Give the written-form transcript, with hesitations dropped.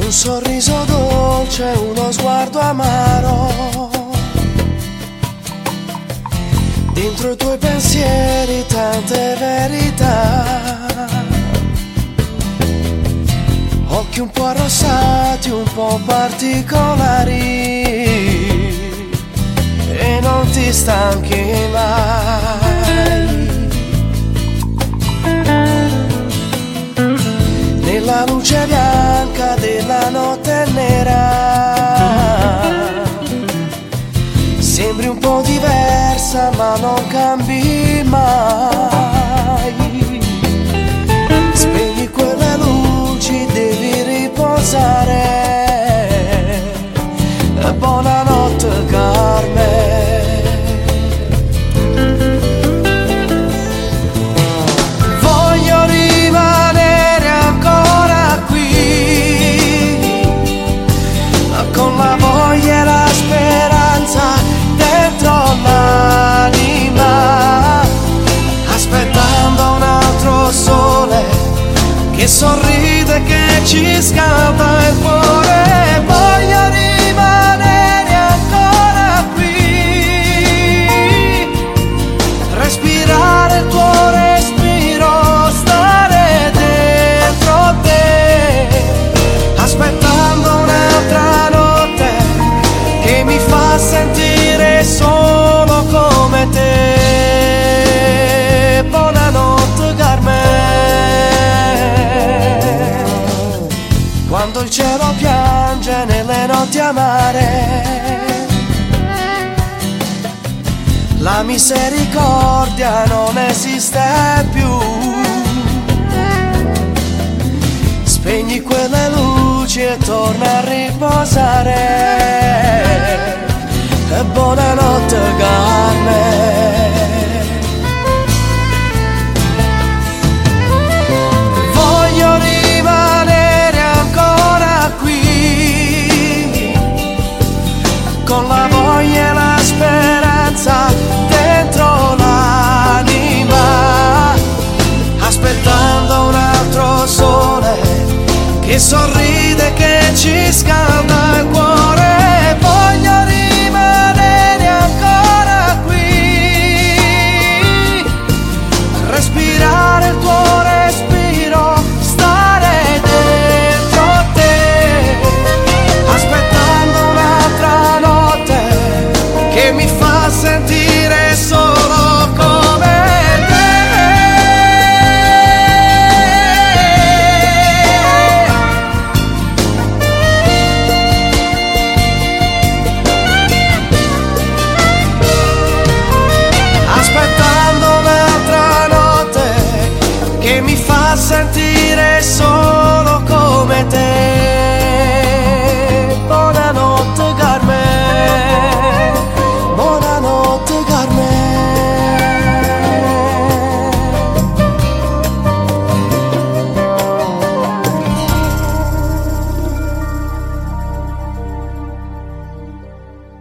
Un sorriso dolce, uno sguardo amaro, dentro i tuoi pensieri tante verità, occhi un po' arrossati, un po' particolari, e non ti stanchi mai. Nella luce bianca della notte nera sembri un po' diversa ma non cambi mai. Spegni quelle luci, devi riposare. Buonanotte Carmen. Voglio rimanere ancora qui, con la voglia e la speranza dentro l'anima, aspettando un altro sole che sorride, che ci scalda il cuore. Voglio rimanere ancora qui, respirare il tuo respiro, stare dentro te, aspettando un'altra notte che mi fa sentire solo come te. Buonanotte Carmen. Quando il cielo piange nelle notti amare, la misericordia non esiste più. Spegni quelle luci e torna a riposare. E buonanotte Carmen.